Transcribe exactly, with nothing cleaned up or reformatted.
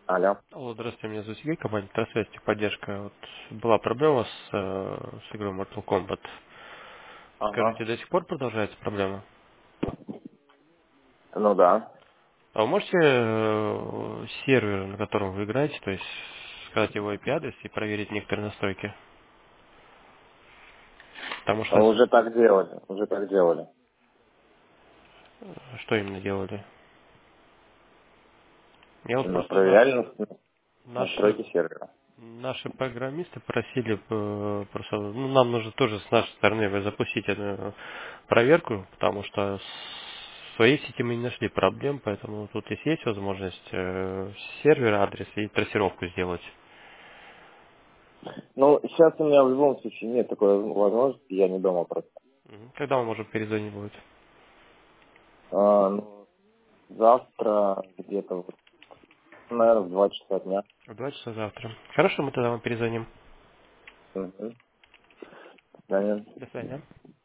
Алло. Алло, здравствуйте, меня зовут Сергей, компания Трансвест, поддержка. Вот была проблема с, э, с игрой Mortal Kombat. Ага. Скажите, до сих пор продолжается проблема? Ну да. А вы можете э, сервер, на котором вы играете, то есть сказать его I P-адрес и проверить некоторые настройки? Потому что с- Уже так делали. Уже так делали. что именно делали? Я вот Ну, просто наш, проверяли нас- наши настройки сервера. Наши программисты просили э, просто, ну, нам нужно тоже с нашей стороны запустить эту проверку, потому что в своей сети мы не нашли проблем, поэтому тут если есть возможность э, сервер, адрес и трассировку сделать. Ну, сейчас у меня в любом случае нет такой возможности, я не дома просто. Мгм. Когда мы можем перезвонить будет? А, ну, завтра где-то, вот, наверное, в два часа дня. В два часа завтра. Хорошо, мы тогда вам перезвоним. Угу. До свидания. До свидания.